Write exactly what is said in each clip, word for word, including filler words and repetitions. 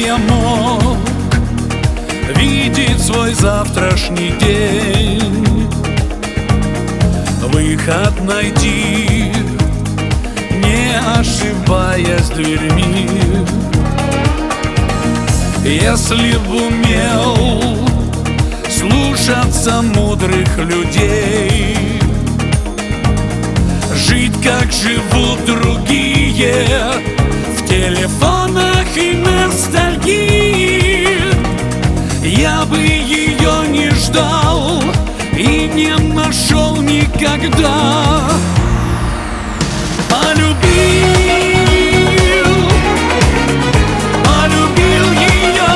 я мог видеть свой завтрашний день, выход найти, не ошибаясь дверьми. Если б умел слушаться мудрых людей, жить, как живут другие, в телефонах и ностальгии, я бы ее не ждал и не нашел никогда. Полюбил, полюбил ее,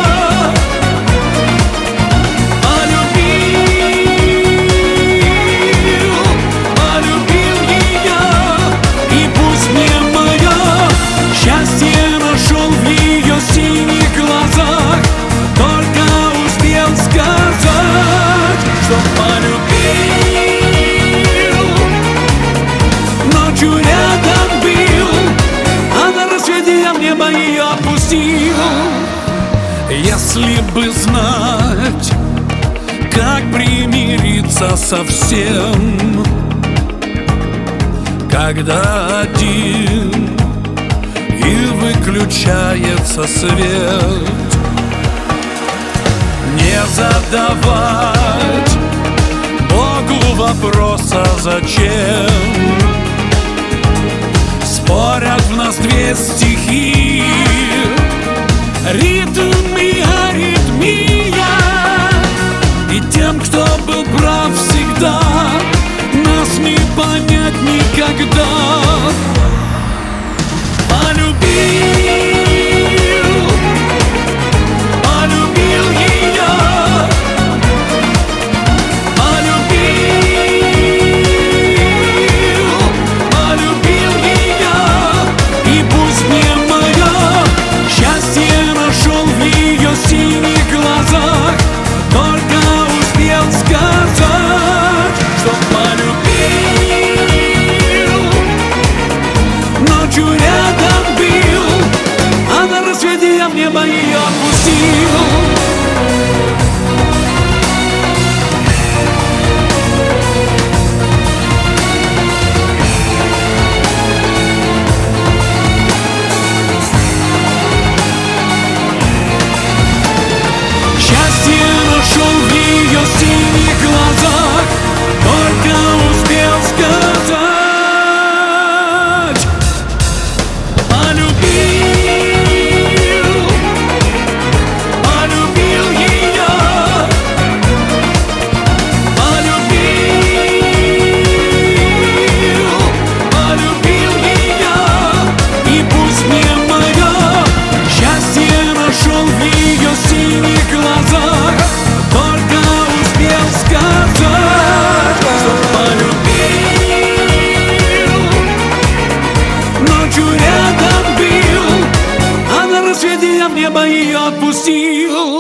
полюбил, полюбил ее, и пусть мне мое счастье нашел в ее синих глазах, только успел сказать, что полюбил. Ночью рядом был, а на рассвете я в небо ее опустил. Если бы знать, как примириться со всем, когда один и выключается свет, не задавать Богу вопроса зачем. Спорят в нас две стихии, ритм и аритмия, и тем, кто был прав всегда, нас не понять никогда. Полюбил, полюбил ее, полюбил, полюбил ее, и пусть мне мое счастье нашел в ее синих глазах, только успел сказать, что полюбил. Ночью рядом был, а на рассвете я в небо ее отпустил. Счастье нашел в ее синих глазах, только успел сказать. Полюбил, полюбил ее, полюбил, полюбил ее, и пусть мне мое счастье нашел в ее синих глазах, только успел сказать, что полюбил. Ночью рядом был, а на рассвете я в небо ее отпустил.